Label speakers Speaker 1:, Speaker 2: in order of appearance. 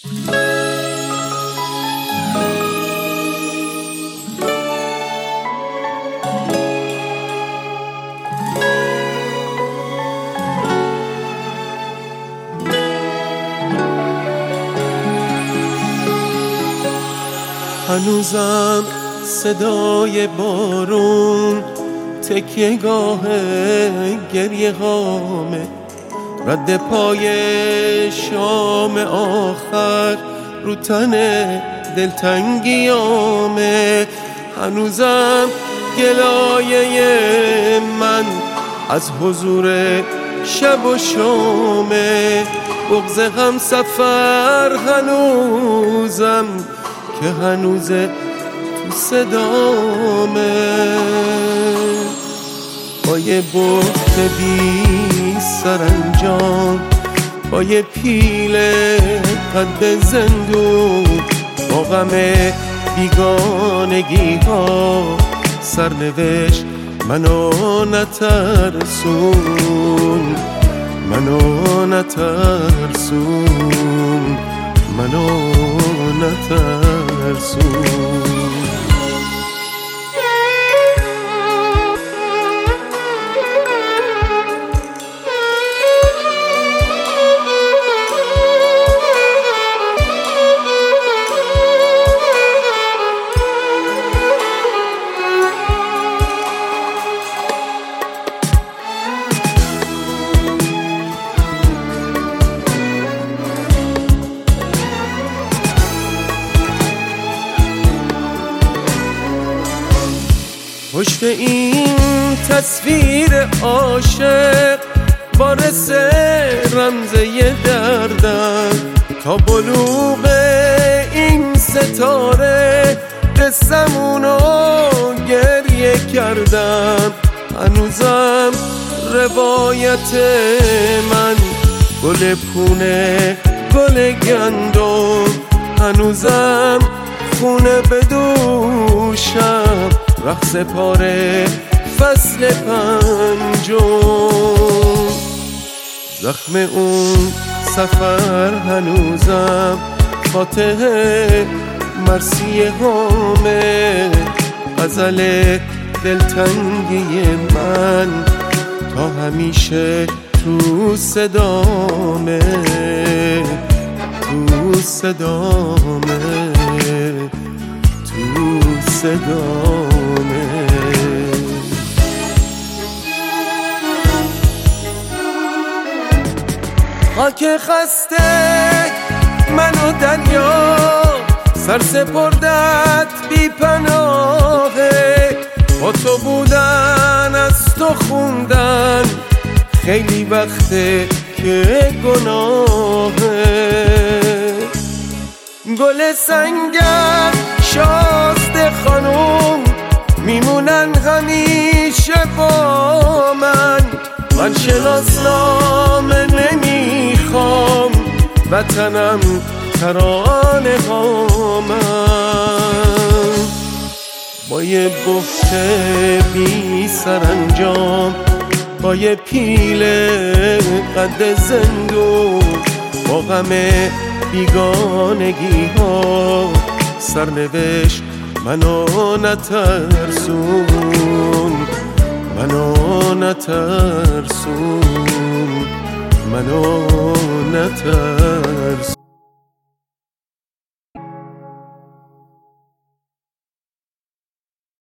Speaker 1: هنوزم صدای بارون تکیه‌گاه گریه هامه، رد پای شام آخر رو تن دلتنگیامه. هنوزم گلایه من از حضور شب و شامه، بغض هم سفر هنوزم که هنوزه تو صدامه. با یه بحت بی سرانجام، با یه پیل قد زندون، با غم بیگانگی ها سرنوشت منو نترسون، منو نترسون، منو نترسون. پشت این تصویر عاشق وارث رمزه دردم، تا بلوغ این ستاره قصه‌مونو گریه کردم. هنوزم روایت من گل پونه گل گندم، هنوزم خونه به دوشم رقص پاره فصل پنجم. زخم اون سفر هنوزم فاتح مرثیه هامه، غزل دلتنگی من تا همیشه تو صدامه، تو صدامه، تو صدامه. خاک خسته من و دریا سر سپردت بی پناهه، با تو بودن از تو خوندن خیلی وقته که گناهه. گل سنگر شازده خانوم میمونن همیشه با من، من شناسنامه نمیخوام وطنم ترانه ها من. با یه بحت بی سرانجام، با یه پیل قد زندون، با غم بیگانگی ها سرنوشت منو نترسون، منو نترسون، منو نترسون.